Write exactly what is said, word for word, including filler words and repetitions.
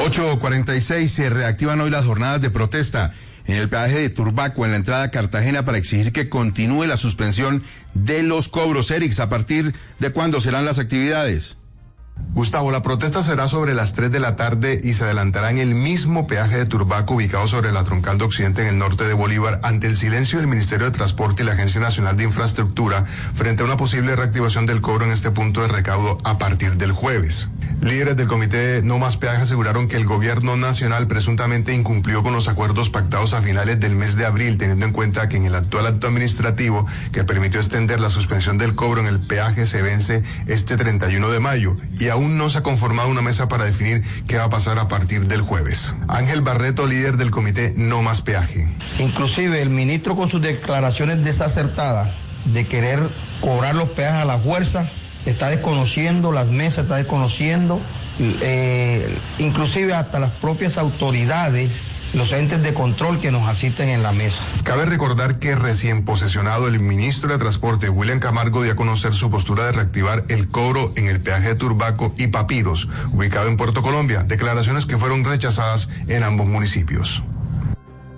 ocho cuarenta y seis, se reactivan hoy las jornadas de protesta en el peaje de Turbaco, en la entrada a Cartagena, para exigir que continúe la suspensión de los cobros. Erix, ¿a partir de cuándo serán las actividades? Gustavo, la protesta será sobre las tres de la tarde y se adelantará en el mismo peaje de Turbaco, ubicado sobre la troncal de Occidente en el norte de Bolívar, ante el silencio del Ministerio de Transporte y la Agencia Nacional de Infraestructura frente a una posible reactivación del cobro en este punto de recaudo a partir del jueves. Líderes del comité No Más Peaje aseguraron que el gobierno nacional presuntamente incumplió con los acuerdos pactados a finales del mes de abril, teniendo en cuenta que en el actual acto administrativo que permitió extender la suspensión del cobro en el peaje se vence este treinta y uno de mayo y aún no se ha conformado una mesa para definir qué va a pasar a partir del jueves. Ángel Barreto, líder del comité No Más Peaje. Inclusive el ministro, con sus declaraciones desacertadas de querer cobrar los peajes a la fuerza, está desconociendo las mesas, está desconociendo eh, inclusive hasta las propias autoridades, los entes de control que nos asisten en la mesa. Cabe recordar que recién posesionado, el ministro de Transporte, William Camargo, dio a conocer su postura de reactivar el cobro en el peaje de Turbaco y Papiros, ubicado en Puerto Colombia, declaraciones que fueron rechazadas en ambos municipios.